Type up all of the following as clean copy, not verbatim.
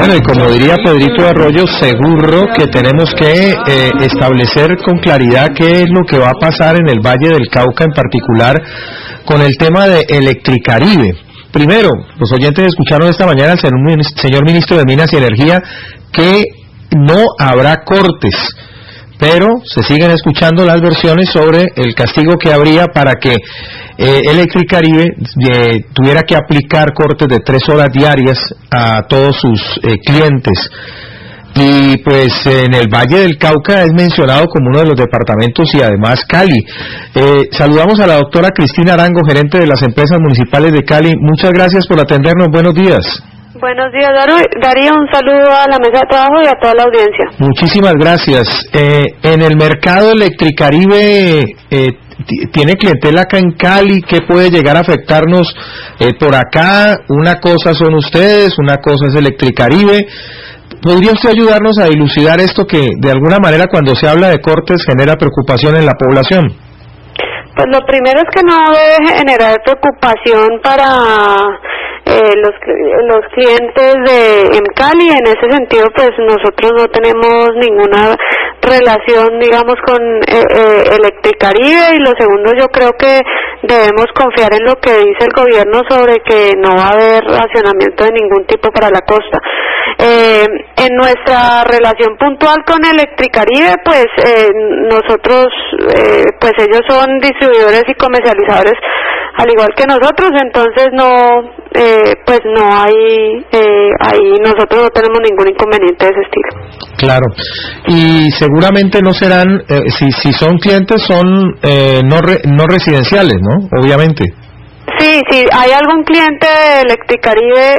Bueno, y como diría Pedrito Arroyo, seguro que tenemos que establecer con claridad qué es lo que va a pasar en el Valle del Cauca en particular con el tema de Electricaribe. Primero, los oyentes escucharon esta mañana al señor ministro de Minas y Energía que no habrá cortes, pero se siguen escuchando las versiones sobre el castigo que habría para que Electricaribe tuviera que aplicar cortes de 3 horas diarias a todos sus clientes. Y pues en el Valle del Cauca es mencionado como uno de los departamentos y además Cali. Saludamos a la doctora Cristina Arango, gerente de las empresas municipales de Cali. Muchas gracias por atendernos, buenos días. Buenos días, Darío, un saludo a la mesa de trabajo y a toda la audiencia. Muchísimas gracias. En el mercado Electricaribe tiene clientela acá en Cali, ¿qué puede llegar a afectarnos por acá? Una cosa son ustedes, una cosa es Electricaribe. ¿Podría usted ayudarnos a dilucidar esto que de alguna manera cuando se habla de cortes genera preocupación en la población? Pues lo primero es que no debe generar preocupación para los clientes en Cali. En ese sentido, pues nosotros no tenemos ninguna relación, digamos, con Electricaribe. Y lo segundo, yo creo que debemos confiar en lo que dice el gobierno sobre que no va a haber racionamiento de ningún tipo para la costa. En nuestra relación puntual con Electricaribe, pues nosotros, pues ellos son distribuidores y comercializadores al igual que nosotros, entonces pues no hay, ahí nosotros no tenemos ningún inconveniente de ese estilo. Claro, y seguramente no serán, si son clientes son no residenciales, ¿no? Obviamente. Sí, hay algún cliente de Electricaribe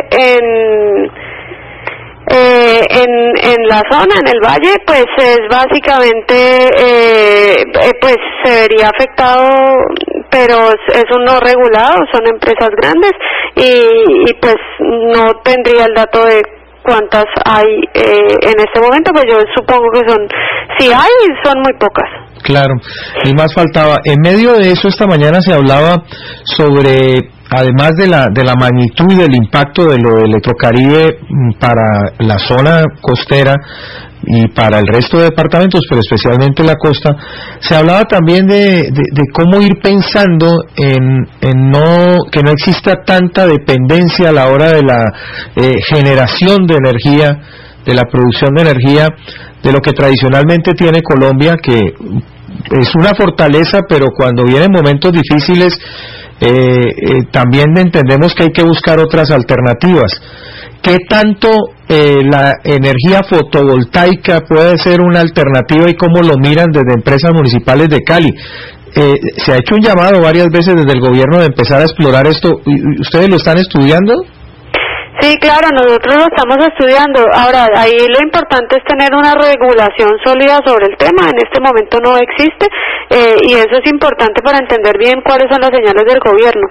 en la zona, en el valle, pues es básicamente, pues se vería afectado, pero es un no regulado, son empresas grandes y pues no tendría el dato de cuántas hay en este momento, pues yo supongo que si hay, son muy pocas. Claro, y más faltaba. En medio de eso esta mañana se hablaba sobre, además de la magnitud y del impacto de lo de Electricaribe para la zona costera y para el resto de departamentos, pero especialmente la costa, se hablaba también de cómo ir pensando en que no exista tanta dependencia a la hora de la generación de energía, de la producción de energía, de lo que tradicionalmente tiene Colombia, que es una fortaleza, pero cuando vienen momentos difíciles también entendemos que hay que buscar otras alternativas. ¿Qué tanto la energía fotovoltaica puede ser una alternativa y cómo lo miran desde empresas municipales de Cali? Se ha hecho un llamado varias veces desde el gobierno de empezar a explorar esto. ¿Ustedes lo están estudiando? Sí, claro, nosotros lo estamos estudiando. Ahora, ahí lo importante es tener una regulación sólida sobre el tema. En este momento no existe y eso es importante para entender bien cuáles son las señales del gobierno.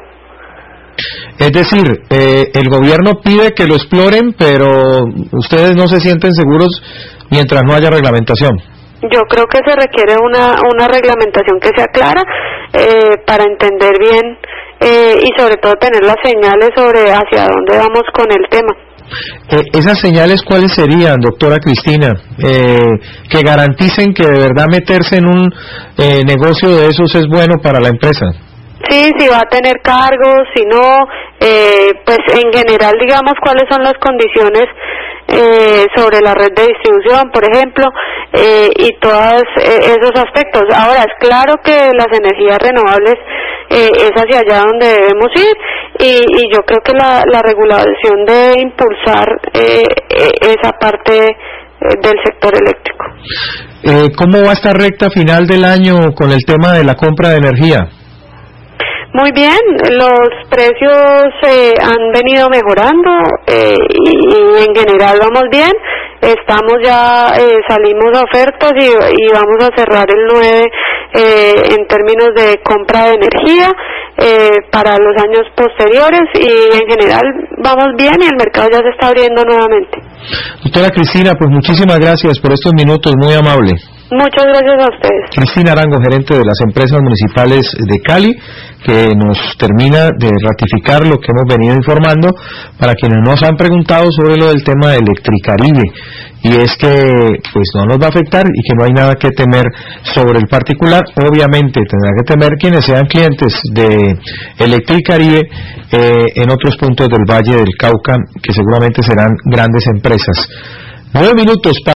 Es decir, el gobierno pide que lo exploren, pero ustedes no se sienten seguros mientras no haya reglamentación. Yo creo que se requiere una reglamentación que sea clara para entender bien y sobre todo tener las señales sobre hacia dónde vamos con el tema. ¿Esas señales cuáles serían, doctora Cristina? Que garanticen que de verdad meterse en un negocio de esos es bueno para la empresa. Sí, si va a tener cargos, si no, pues en general digamos cuáles son las condiciones sobre la red de distribución, por ejemplo, y todos esos aspectos. Ahora, es claro que las energías renovables es hacia allá donde debemos ir y yo creo que la regulación debe impulsar esa parte del sector eléctrico. ¿Cómo va esta recta final del año con el tema de la compra de energía? Muy bien, los precios han venido mejorando y en general vamos bien. Estamos ya, salimos a ofertas y vamos a cerrar el 9 en términos de compra de energía para los años posteriores y en general vamos bien y el mercado ya se está abriendo nuevamente. Doctora Cristina, pues muchísimas gracias por estos minutos, muy amable. Muchas gracias a ustedes. Cristina Arango, gerente de las empresas municipales de Cali, que nos termina de ratificar lo que hemos venido informando para quienes nos han preguntado sobre lo del tema de Electricaribe, y es que pues no nos va a afectar y que no hay nada que temer sobre el particular. Obviamente tendrá que temer quienes sean clientes de Electricaribe en otros puntos del Valle del Cauca, que seguramente serán grandes empresas. 9 minutos para